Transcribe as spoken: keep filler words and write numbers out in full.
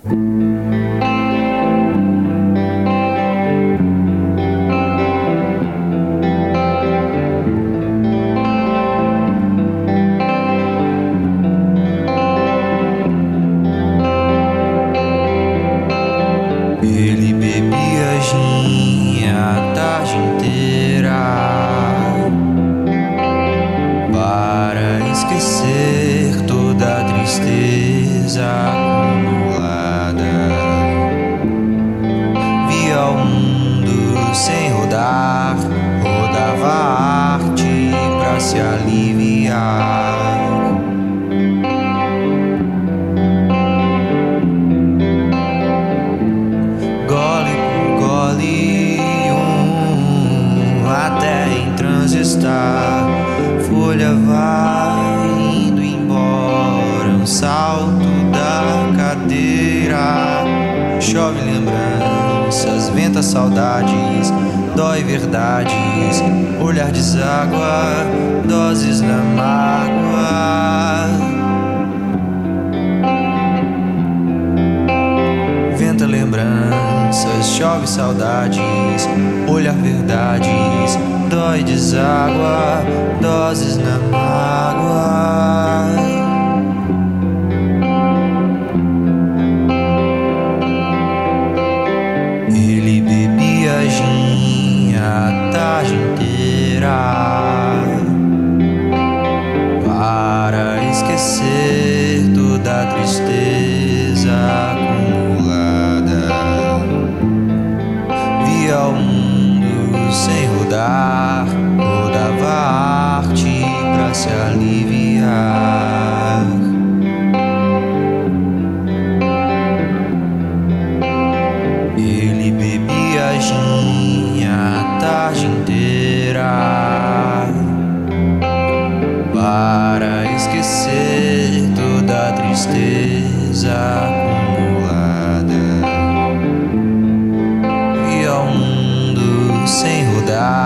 Ele bebia gin a tarde inteira para esquecer toda a tristeza acumulada. Via o mundo sem rodar, rodava a arte pra se aliviar. Está, folha vai indo embora, um salto da cadeira. Chove lembranças, venta saudades, dói verdades, olhar deságua, doses na mágoa. Venta lembranças, chove saudades, olhar verdades, dói deságua, doses na mágoa. Ele bebia gin a tarde inteira para esquecer toda a tristeza acumulada. Via o mundo sem rodar, rodava a arte pra se aliviar. Ele bebia gin a tarde inteira para esquecer toda a tristeza acumulada. E ao mundo sem rodar,